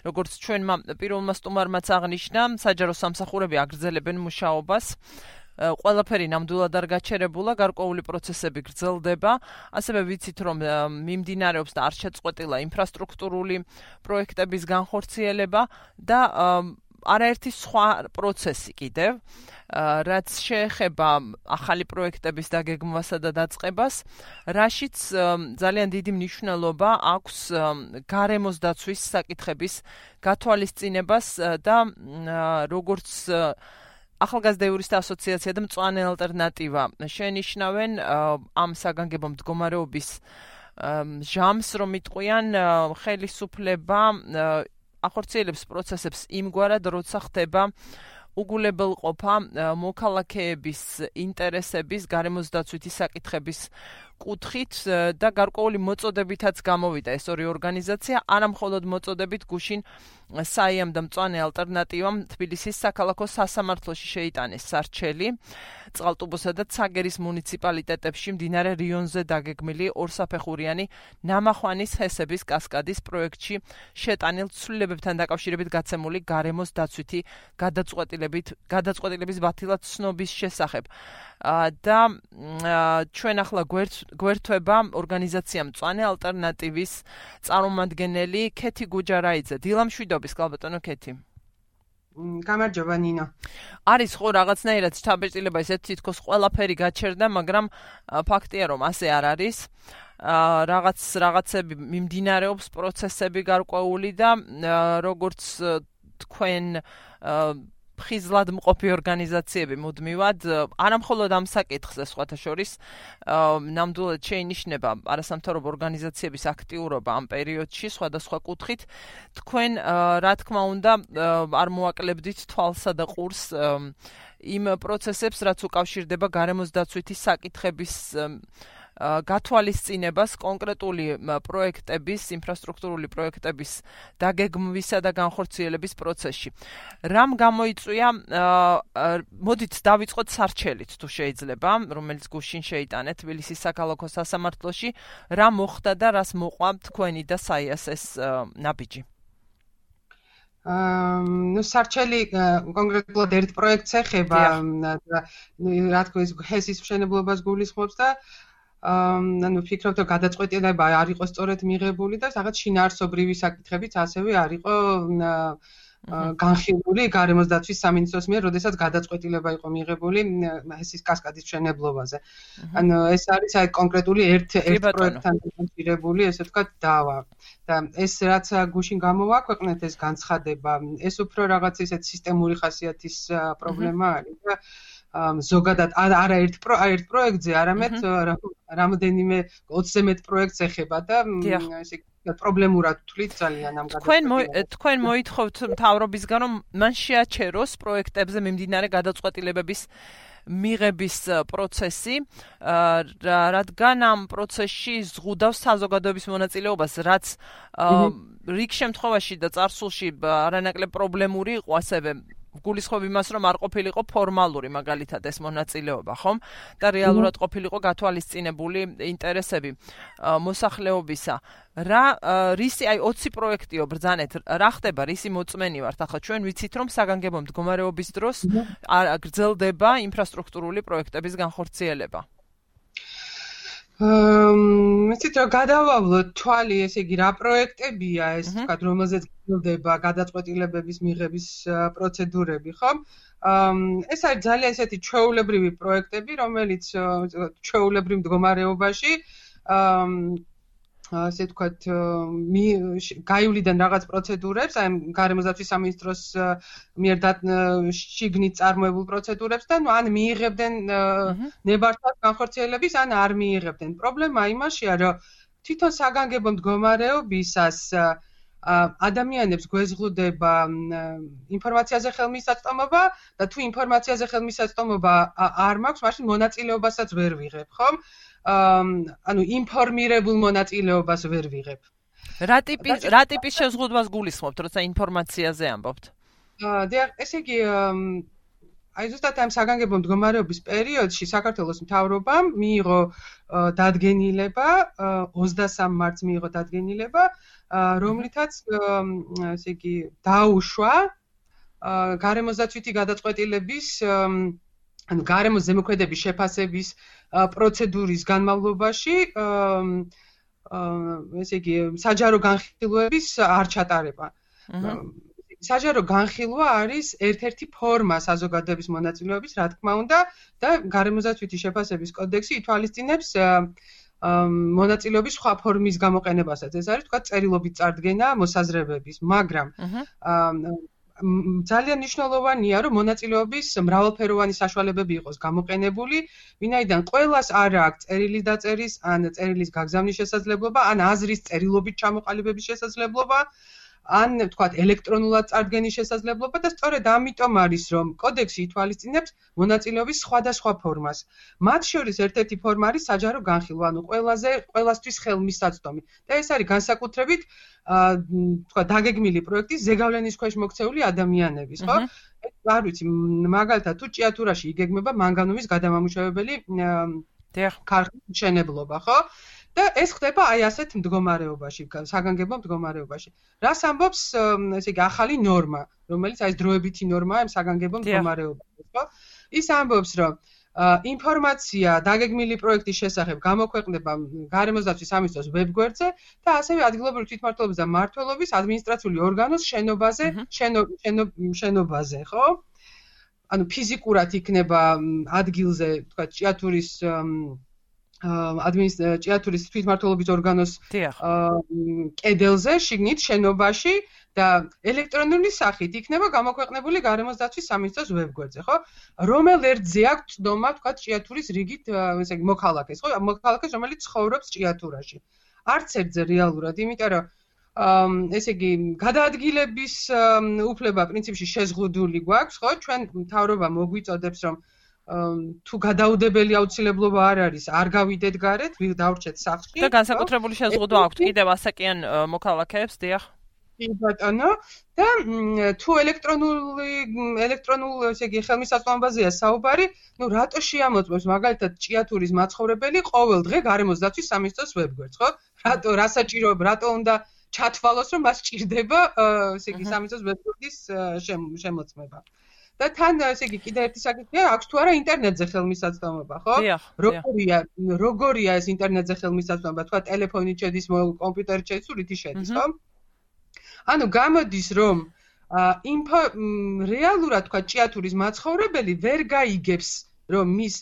როგორც ჩვენმა პირველმა სტუმარმაც აღნიშნა, საჯარო სამსახურები აგრძელებენ მუშაობას. ყველაფერი ნამდვილად არ გაჩერებულა, გარკვეული პროცესები გრძელდება, ასევე ვიცით, რომ მიმდინარეობს და არ შეწყვეტილა ინფრასტრუქტურული პროექტების განხორციელება და არაერთი სხვა პროცესი კიდევ, რაც შეეხება ახალი პროექტების დაგეგმვასა და დაწყებას, რაშიც ძალიან დიდი მნიშვნელობა აქვს გარემოს დაცვის საკითხების გათვალისწინებას და როგორც ახალგაზრდა იურისტთა ასოციაცია და მწვანე ალტერნატივა შენიშნავენ ამ საგანგებო მდგომარეობის ჟამს, რომ იტყვიან ხელისუფლება ახორციელებს პროცესებს იმგვარად, როცა ხდება უგულებელყოფა მოქალაქეების ინტერესების, გარემოს დაცვითი საკითხების კუთხით და გარკვეული მოწოდებითაც გამოვიდა ეს ორი ორგანიზაცია, არა მხოლოდ მოწოდებით გუშინ საიამ და მწვანე ალტერნატივამ თბილისის საქალაქო სასამართლოში შეიტანეს სარჩელი წყალტუბოსა და ცაგერის მუნიციპალიტეტებში მდინარე რიონზე დაგეგმილი ორსაფეხურიანი ნამახვანის ჰესების კასკადის პროექტში შეტანილ ცვლილებებთან დაკავშირებით გაცემული გარემოს დაცვითი გადაწყვეტილების ბათილად ცნობის შესახებ. და ჩვენ ახლა გვერთვება ორგანიზაცია მწვანე ალტერნატივის წარმომადგენელი ქეთი გუჯარაიძე. დილამშვიდობის, გალბატონო ქეთი. გამარჯობა ნინო. არის ხო რაღაცნაირად შთაბეჭდილება ისეთ თითქოს ყველაფერი გაჩერდა, მაგრამ ფაქტია რომ ასე არ არის. რაღაცები მიმდინარეობს, პროცესები გარკვეული და როგორც თქვენ ხიზლად მყოფი ორგანიზაციები მუდმივად არამხოლოდ ამ საკითხზე სხვათა შორის ნამდვილად შეინიშნება არასამთავრობო ორგანიზაციების აქტიურობა ამ პერიოდში სხვადასხვა კუთხით. თქვენ რა თქმა უნდა არ მოაკლებდით თვალსა და ყურს იმ პროცესებს, რაც უკავშირდება გარემოს დაცვითი საკითხების გათვალისწინებას კონკრეტული პროექტების, ინფრასტრუქტურული პროექტების დაგეგმვისა და განხორციელების პროცესში. რამ გამოიწვია, მოდით დავიწყოთ სარჩელით თუ შეიძლება, რომელიც გუშინ შეიტანეთ თბილისის საქალაქო სასამართლოში, რა მოხდა და რას მოყვა თქვენი და საიას ეს ნაბიჯი? სარჩელი კონკრეტულად ერთ პროექტს ეხება, რა თქმა უნდა, ჰესის მშენებლობას გულისხმობს და ანუ ვფიქრობ, რომ გადაწყვეტილება არ იყო სწორედ მიღებული და რაღაც შინაარსობრივი საკითხებიც ასევე არ იყო განხილული გარემოს დაცვის სამინისტროს მიერ, როდესაც გადაწყვეტილება იყო მიღებული ჰესის კასკადის მშენებლობაზე. ანუ ეს არის აი კონკრეტული ერთ პროექტთან დაკავშირებული, ესე ვთქვათ, დავა. და ეს რაც გუშინ გამოვაქვეყნეთ ეს განცხადება, ეს უფრო რაღაც ისეთ სისტემური ხასიათის პრობლემა არის და ზოგადად არა ერთ პროექტზე, არამედ რამოდენიმე 20-ზე მეტ პროექტს ეხება და ესე პრობლემურად ვთვლით ძალიან ამ გადაწყვეტილებებს. თქვენ მოითხოვთ მთავრობისგან, რომ მან შეაჩეროს პროექტებზე მიმდინარე გადაწყვეტილებების მიღების პროცესი, რადგან ამ პროცესში ზღუდავს საზოგადოების მონაწილეობას, რაც რიგ შემთხვევაში და წარსულში არანაკლებ პრობლემური იყო ასევე გულისხმობ იმას, რომ არ ყოფილიყო ფორმალური მაგალითად ეს მონაწილეობა, ხომ? და რეალურად ყოფილიყო გათვალისწინებული ინტერესები მოსახლეობისა. რისი აი 20 პროექტიო ბრძანეთ, რა ხდება, რისი მოწმენი ვართ? ახლა ჩვენ ვიცით, რომ საგანგებო მდგომარეობის დროს გრძელდება ინფრასტრუქტურული პროექტების განხორციელება. მეცით რომ გადავავლოთ თვალი, ესე იგი, რა პროექტებია ეს, თქვათ, რომელზეც გრძელდება გადაწყვეტილებების მიღების პროცედურები, ხომ? ეს არის ძალიან ესეთი ჩვეულებრივი პროექტები, რომელიც ჩვეულებრივ მდგომარეობაში ასე ვთქვათ, გაივლიდან რაღაც პროცედურებს, აი გარემოს დაცვის სამინისტროს მიერ შიგნით წარმოებულ პროცედურებს და ან მიიღებდნენ ნებართვას განხორციელების, ან არ მიიღებდნენ. პრობლემა იმაშია, რომ თვითონ საგანგებო მდგომარეობისას ადამიანებს გვეზღუდება ინფორმაციაზე ხელმისაწვდომობა და თუ ინფორმაციაზე ხელმისაწვდომობა არ მაქვს, მაშინ მონაწილეობასაც ვერ ვიღებ, ხომ? ანუ ინფორმირებულ მონაწილეობას ვერ ვიღებ. რა ტიპის შეზღუდვას გულისხმობთ, როცა ინფორმაციაზე ამბობთ? ესე იგი აი ზუსტად ამ საგანგებო მდგომარეობის პერიოდში საქართველოს მთავრობამ მიიღო დადგენილება 23 მარტს მიიღო დადგენილება, რომლითაც ესე იგი დაუშვა გარემოსდაცვითი გადაწყვეტილების ანუ გარემოს ზემოქმედების შეფასების პროცედურის განმავლობაში ესე იგი საჯარო განხილვების არ ჩატარება. საჯარო განხილვა არის ერთ-ერთი ფორმა საზოგადოების მონაწილეობის, რა თქმა უნდა, და გარემოსდაცვითი შეფასების კოდექსი ითვალისწინებს მონაწილეობის სხვა ფორმის გამოყენებასაც. ეს არის თქვა წერილობით წარდგენა მოსაზრებების, მაგრამ ძალიან მნიშვნელოვანია, რომ მონაწილეობის მრავალფეროვანი საშუალებები იყოს გამოყენებული, ვინაიდან ყველას არ აქვს წერილის დაწერის, ან წერილის გაგზავნის შესაძლებლობა, ან აზრის წერილობით ჩამოყალიბების შესაძლებლობა, ან თქვათ ელექტრონულად წარდგენის შესაძლებლობა და სწორედ ამიტომ არის, რომ კოდექსი ითვალისწინებს მონაწილეობის სხვადასხვა ფორმას. მათ შორის ერთ-ერთი ფორმა არის საჯარო განხილვა, ანუ ყველასთვის ხელმისაწვდომი. და ეს არის განსაკუთრებით თქვათ დაგეგმილი პროექტის ზეგავლენის ქვეშ მოქცეული ადამიანების, ხო? არ ვიცი, მაგალითად თუ ჭიათურაში იგეგმება მანგანუმის გადამამუშავებელი ქარხნის მშენებლობა, ხო? და ეს ხდება აი ასეთ მდგომარეობაში, საგანგებო მდგომარეობაში. რას ამბობს, ესე იგი, ახალი ნორმა, რომელიც აი ეს დროებითი ნორმაა ამ საგანგებო მდგომარეობაში, ხო? ის ამბობს, რომ ინფორმაცია დაგეგმილი პროექტის შესახებ გამოქვეყნდება გარემოსდაცვის სამინისტროს ვებგვერდზე და ასევე ადგილობრივი თვითმმართველობის და მმართველობის ადმინისტრაციული ორგანოს შენობაზე, ხო? ანუ ფიზიკურად იქნება ადგილზე, თქვა ჭიათურის ჭიათურის თვითმმართველობის ორგანოს კედელზე, შიგნით შენობაში და ელექტრონული სახით იქნება გამოქვეყნებული გარემოსდაცვის სამინისტროს ვებგვერდზე, ხო? რომელ ერთზე აქვს ცდომა, თქვა ჭიათურის რიგით, ესე იგი, მოქალაქეს, ხო? მოქალაქეს, რომელიც ცხოვრობს ჭიათურაში. არც ერთზე რეალურად, იმიტომ რომ ესე იგი, გადაადგილების უფლება პრინციპში შეზღუდული გვაქვს, ხო? ჩვენ მთავრობა მოგვიწოდებს, რომ თუ გადაუდებელი აუცილებლობა არ არის, არ გავიდეთ გარეთ, დავრჩეთ სახლში. და განსაკუთრებული შეზღუდვა აქვთ კიდევ ასაკიან მოქალაქეებს, დიახ. კი ბატონო, და თუ ელექტრონულ ესე იგი ხელმისაწვდომობაზეა საუბარი, ნუ რატო შეამოწმებს მაგალითად ჭიათურის მაცხოვრებელი ყოველ დღე გარემოსდაცვის სამინისტროს ვებგვერდს, ხო? რა საჭიროება, რატო უნდა ჩათვალოს, რომ მას ჭირდება ესე იგი სამინისტროს ვებგვერდის შემოწმება. და თან ესე იგი კიდე ერთი საკითხია, აქვს თუ არა ინტერნეტზე ხელმისაწვდომობა, ხო? როგორია ეს ინტერნეტზე ხელმისაწვდომობა, თქვა ტელეფონით შედის, კომპიუტერით შედის, რითი შედის, ხო? ანუ გამოდის, რომ რეალურად თქვა ჭიათურის მაცხოვრებელი ვერ გაიგებს, რომ მის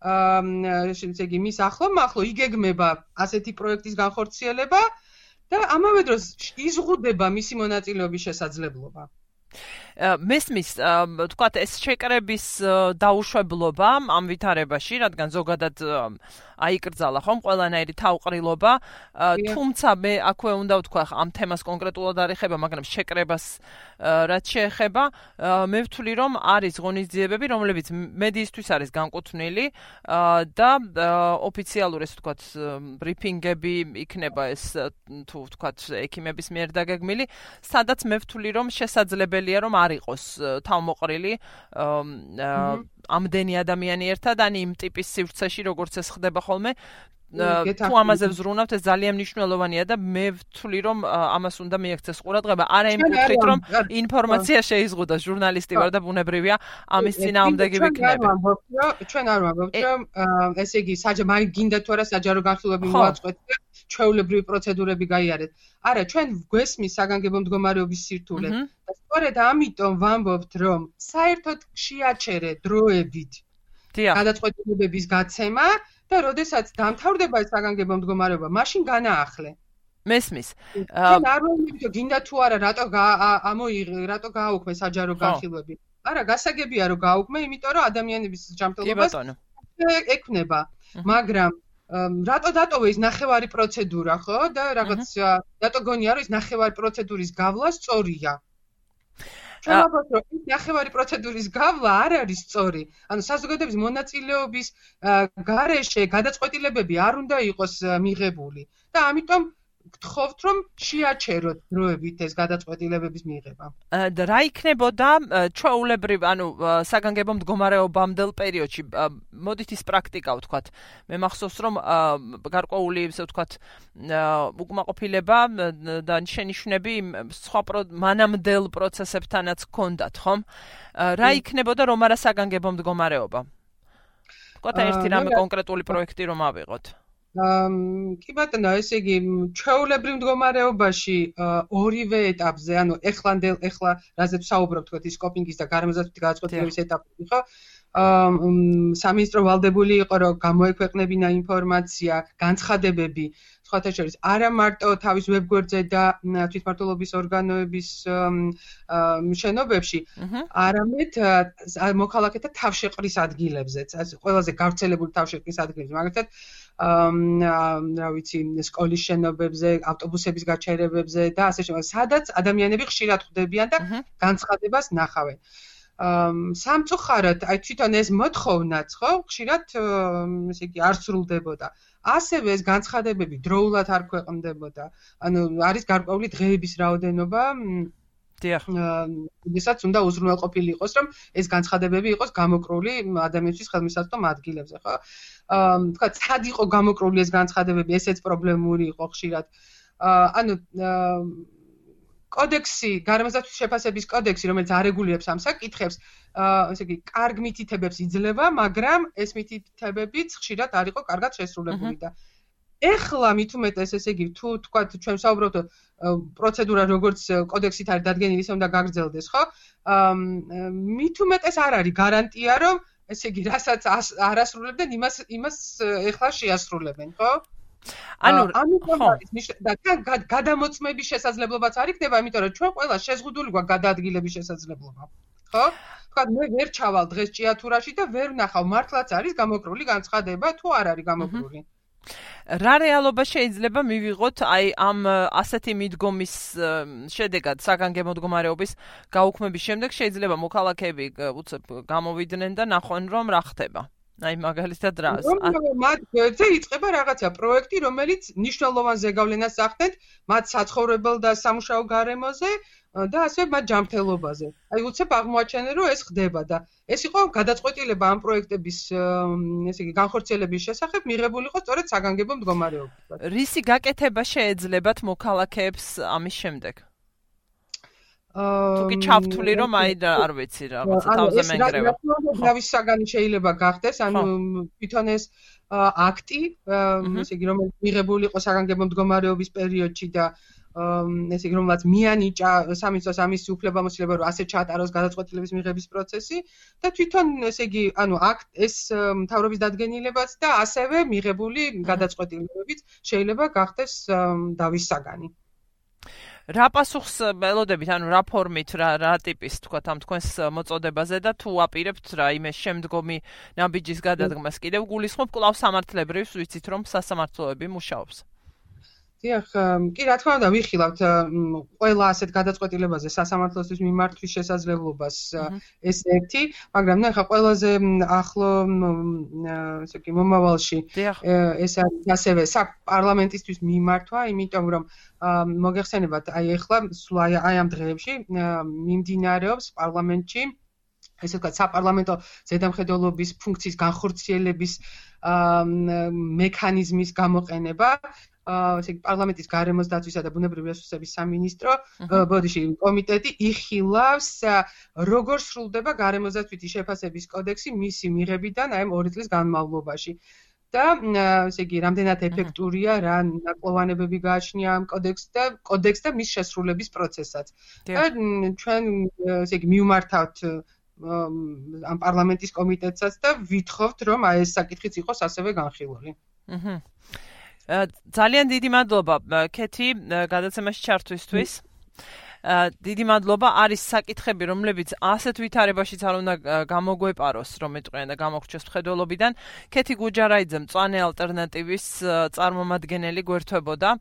ესე იგი მის ახლო იგეგმება ასეთი პროექტის განხორციელება და ამავე დროს იზღუდება მისი მონაწილეობის შესაძლებლობა. მესმის, თქვათ, ეს შეკრების დაუშვებლობა ამ ვითარებაში, რადგან ზოგადად აიკრძალა ხომ ყველანაირი თავყრილობა, თუმცა მე აქვე უნდა ვთქვა, ამ თემას კონკრეტულად არ ეხება, მაგრამ შეკრებას რაც შეეხება, მე ვთვლი, რომ არის ღონისძიებები, რომლებიც მედიისთვის არის განკუთვნილი და ოფიციალური, ესე ვთქვათ, ბრიფინგები იქნება ეს თუ ვთქვათ, ექიმების მიერ დაგეგმილი, სადაც მე ვთვლი, რომ შესაძლებელია, რომ არ იყოს თავმოყრილი ამდენი ადამიანი ერთად, ან იმ ტიპის სივრცეში, როგორც ეს ხდება ხოლმე, თუ ამაზე ვზრუნავთ, ეს ძალიან მნიშვნელოვანია და მე ვთვლი, რომ ამას უნდა მიექცეს ყურადღება, არა იმ კუთხით, რომ ინფორმაცია შეიზღუდოს, ჟურნალისტი ვარ და ბუნებრივია, ამის წინააღმდეგი ვიქნები. ჩვენ არ ვამბობთ, რომ ესე იგი, მაინც გინდა თუ არა საჯარო განხილვები მოაწყვეთ და ჩვეულებრივი პროცედურები გაიარეთ. არა, ჩვენ გვესმის საგანგებო მდგომარეობის სირთულე და სწორედ ამიტომ ვამბობთ, რომ საერთოდ შეაჩერე დროებით გადაწყვეტილებების გაცემა და როდესაც დამთავრდება ეს საგანგებო მდგომარეობა, მაშინ განაახლე. მესმის. ჩვენ არ ვამბობთ, გინდა თუ არა, რატო გააუქმე საჯარო განხილვები. არა, გასაგებია რომ გააუქმე, იმიტომ რომ ადამიანების ჯანმრთელობას ექნება. მაგრამ რატო დატოვე ის ნახევარი პროცედურა, ხო? და რაღაც რატო გონია, რომ ის ნახევარი პროცედურის გავლა სწორია? ჩვენ ვამბობთ, რომ ის ნახევარი პროცედურის გავლა არ არის სწორი. ანუ საზოგადოების მონაწილეობის გარეშე გადაწყვეტილებები არ უნდა იყოს მიღებული. და ამიტომ გთხოვთ რომ შეაჩეროთ დროებით ეს გადაწყვეტილებების მიღება. რა იქნებოდა ჩვეულებრივ, საგანგებო მდგომარეობამდელ პერიოდში, მოდით ის პრაქტიკა ვთქვათ. მე მახსოვს რომ გარკვეული ისე ვთქვათ უკმაყოფილება და შენიშვნები სხვა მანამდელ პროცესებთანაც ჰქონდათ, ხომ? რა იქნებოდა რომ არა საგანგებო მდგომარეობა? ვთქვათ ერთი რამე კონკრეტული პროექტი რომ ავიღოთ. კი ბატონო, ესე იგი, ჩვეულებრივ მდგომარეობაში ორივე ეტაპზე, ეხლა რაზეც ვსაუბრობ, თქვათ ის სკოპინგის და გარემოზავთვით გადაწყვეტილების ეტაპები, ხო? სამინისტრო ვალდებული იყო, რომ გამოექვეყნებინა ინფორმაცია, განცხადებები, სხვათა შორის არა მარტო თავის ვებგვერდზე და თვითმმართველობის ორგანოების შენობებში, არამედ მოქალაქეთა თავშეყრის ადგილებზეც, ყველაზე გავრცელებული თავშეყრის ადგილებზე, მაგალითად რა ვიცი, სკოლის შენობებზე, ავტობუსების გაჩერებებზე და ასე შემდეგ, სადაც ადამიანები ხშირად ხვდებიან და განცხადებას ნახავენ. სამწუხაროდ, თვითონ ეს მოთხოვნაც, ხო, ხშირად ესე იგი არ სრულდებოდა. ასევე ეს განცხადებები დროულად არ ქვეყნდებოდა. არის გარკვეული დღეების რაოდენობა. დიახ. ვისაც უნდა უზრუნველყოფილი იყოს, რომ ეს განცხადებები იყოს გამოკრული ადამიანების ხელმისაწვდომ ადგილებზე, ხო? თქვათ, სად იყო გამოკრული ეს განცხადებები, ესეც პრობლემური იყო ხშირად. კოდექსი, გარემოზავთვით შეფასების კოდექსი, რომელიც არეგულირებს ამ საკითხებს, ესე იგი, კარგ მითითებებს იძლევა, მაგრამ ეს მითითებებიც ხშირად არ იყო კარგად შესრულებული და ეხლა მით უმეტეს, ესე იგი, თუ თქვათ, ჩვენ ვსაუბრობთ პროცედურა როგორც კოდექსით არის დადგენილი, ისე უნდა გაგრძელდეს, ხო? მით უმეტეს არ არის გარანტია, რომ ესე იგი, რასაც არ ასრულებდნენ, იმას ეხლა შეასრულებენ, ხო? და გადამოწმების შესაძლებლობაც არ იქნება, იმიტომ რომ ჩვენ ყველა შეზღუდული გვაქვს გადაადგილების შესაძლებლობა. ხო? თქვა მე ვერ ჩავალ დღეს ჭიათურაში და ვერ ვნახავ, მართლაც არის გამოკრული განცხადება თუ არ არის გამოკრული. რა რეალობა შეიძლება მივიღოთ ამ ასეთი მიდგომის შედეგად საგანგებო მდგომარეობის გაუქმების შემდეგ შეიძლება მოქალაქეები უცებ გამოვიდნენ და ნახონ რომ რა ხდება. მაგალითად რას? მათზე იწყება რაღაცა პროექტი, რომელიც მნიშვნელოვან ზეგავლენას ახდენთ მათ საცხოვრებელ და სამუშაო გარემოზე და ასევე მათ ჯანმრთელობაზე. უცებ აღმოაჩენენ, რომ ეს ხდება და ეს იყო გადაწყვეტილება ამ პროექტების, ესე იგი, განხორციელების შესახებ მიღებული იყო სწორედ საგანგებო მდგომარეობისას. რისი გაკეთება შეეძლებათ მოქალაქეებს ამის შემდეგ? თუ კი ჩავთვლი რომ არ ვიცი რაღაცა თავზე მენგრევა. დავის საგანი შეიძლება გახდეს, თვითონ ეს აქტი, ესე იგი, რომელიც მიღებული იყო საგანგებო მდგომარეობის პერიოდში და ესე იგი, რომელსაც მიანიჭა სამინისტროს ამის უფლებამოსილება, რომ ასე ჩაატაროს გადაწყვეტილების მიღების პროცესი და თვითონ ესე იგი, ეს მთავრობის დადგენილებაც და ასევე მიღებული გადაწყვეტილებებიც შეიძლება გახდეს დავის საგანი. რა პასუხს ველოდებით, რა ფორმით, რა ტიპის, თქვათ, ამ თქვენს მოწოდებაზე და თუ აპირებთ რაიმე შემდგომი ნაბიჯის გადადგმას კიდევ გულისხმობ კვლავ სამართლებრივს, ვიცით რომ სასამართლოები მუშაობს. დიახ, კი რა თქმა უნდა ვიხილავთ ყველა ასეთ გადაწყვეტილებაზე სასამართლოსთვის მიმართვის შესაძლებლობას ეს ერთი, მაგრამ ახლა ყველაზე ახლო ესე იგი მომავალში ეს არის ასევე პარლამენტისთვის მიმართვა, იმიტომ რომ მოგეხსენებათ, ეხლა სულ ამ დღეებში მიმდინარეობს პარლამენტში ესე ვთქვათ, საპარლამენტო ზედამხედველობის ფუნქციის განხორციელების მექანიზმის გამოყენება. ესე იგი, პარლამენტის გარემოს დაცვისა და ბუნებრივი რესურსების სამინისტრო, კომიტეტი იხილავს, როგორ სრულდება გარემოზავთვითი შეფასების კოდექსი მისი მიღებიდან აი 2 წლის განმავლობაში. და ესე იგი, რამდენად ეფექტურია, რა ნაკლოვანებები გააჩნია ამ კოდექსს და მის შესრულების პროცესსაც. და ჩვენ ესე იგი, მივმართავთ ამ პარლამენტის კომიტეტსაც და ვითხოვთ, რომ აი ეს საკითხიც იყოს ასევე განხილული. ძალიან დიდი მადლობა, ქეთი, გადაცემაში ჩართვისთვის. დიდი მადლობა, არის საკითხები, რომლებიც ასეთ ვითარებაშიც არ უნდა გამოგვეპაროს, რომ ეტყვიან და გამოგრჩეს მხედველობიდან. ქეთი გუჯარაიძე, მწვანე ალტერნატივის წარმომადგენელი გვერდებოდა.